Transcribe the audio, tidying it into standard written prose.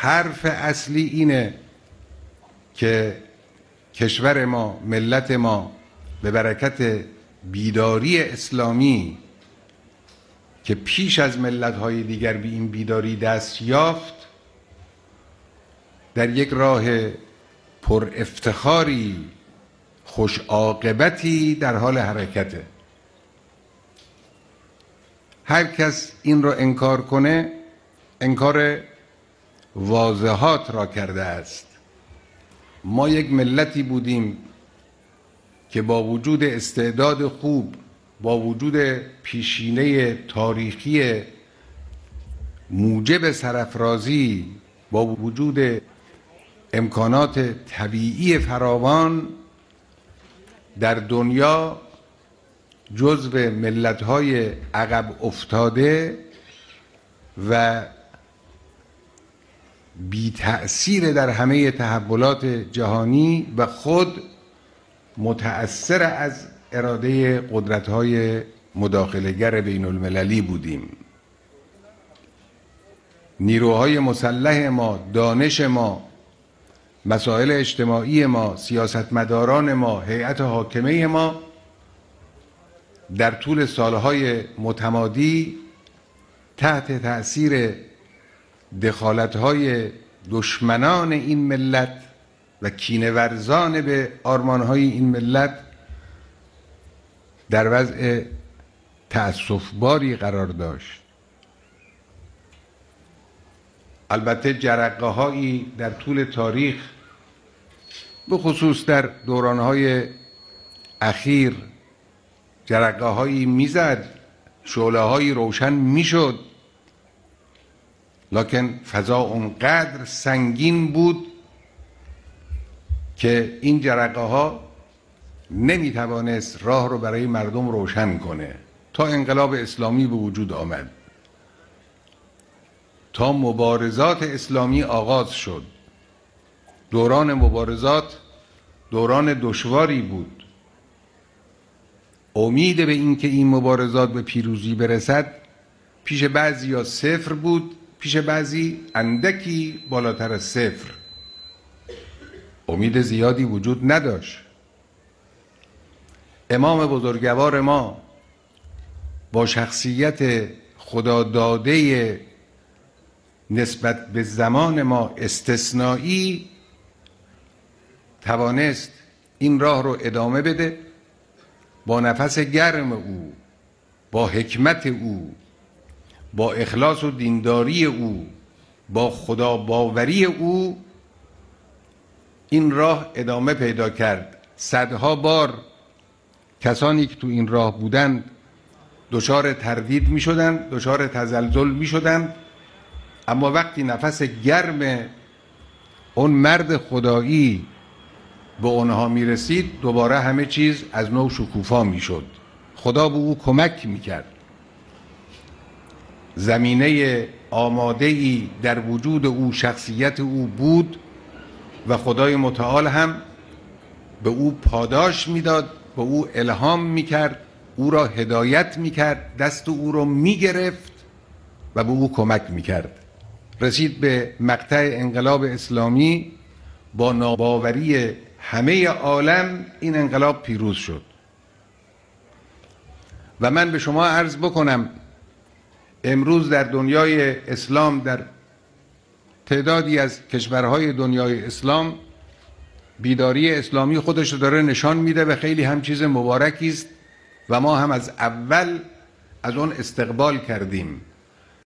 حرف اصلی اینه که کشور ما، ملت ما به برکت بیداری اسلامی که پیش از ملت‌های دیگر به این بیداری دست یافت، در یک راه پر افتخاری، خوش عاقبتی در حال حرکته. هر کس این را انکار کنه انکار واضحات را کرده است. ما یک ملتی بودیم که با وجود استعداد خوب، با وجود پیشینه تاریخی موجب سرافرازی، با وجود امکانات طبیعی فراوان، در دنیا جزو ملت‌های عقب افتاده و بی تأثیر در همه تحولات جهانی و خود متأثر از اراده قدرت‌های مداخله‌گر بین المللی بودیم. نیروهای مسلح ما، دانش ما، مسائل اجتماعی ما، سیاستمداران ما، هیئت حاکمه ما در طول سالهای متمادی تحت تأثیر دخالت‌های دشمنان این ملت و کینه‌ورزان به آرمان‌های این ملت در وضع تأسف‌باری قرار داشت. البته جرقه‌هایی در طول تاریخ، به خصوص در دوران‌های اخیر، جرقه‌هایی میزد، شعله‌هایی روشن میشد، لکن فضا اونقدر سنگین بود که این جرقه‌ها نمیتوانست راه رو برای مردم روشن کنه تا انقلاب اسلامی به وجود آمد، تا مبارزات اسلامی آغاز شد. دوران مبارزات دوران دشواری بود. امید به اینکه این مبارزات به پیروزی برسد پیش بعضیا صفر بود، پیش بعضی اندکی بالاتر از صفر. امید زیادی وجود نداشت. امام بزرگوار ما با شخصیت خداداده نسبت به زمان ما استثنایی توانست این راه رو ادامه بده. با نفس گرم او، با حکمت او، با اخلاص و دینداری او، با خدا باوری او این راه ادامه پیدا کرد. صدها بار کسانی که تو این راه بودند دچار تردید می شدند، دچار تزلزل می شدند، اما وقتی نفس گرم اون مرد خدایی به اونها می رسید دوباره همه چیز از نو شکوفا می شد. خدا به او کمک می کرد. زمینه آماده‌ای در وجود او، شخصیت او بود و خدای متعال هم به او پاداش میداد، به او الهام میکرد، او را هدایت میکرد، دست او را میگرفت و به او کمک میکرد. رسید به مقطع انقلاب اسلامی، با ناباوری همه عالم این انقلاب پیروز شد. و من به شما عرض بکنم امروز در دنیای اسلام، در تعدادی از کشورهای دنیای اسلام، بیداری اسلامی خودش رو داره نشان میده و خیلی هم چیز مبارکی است و ما هم از اول از اون استقبال کردیم.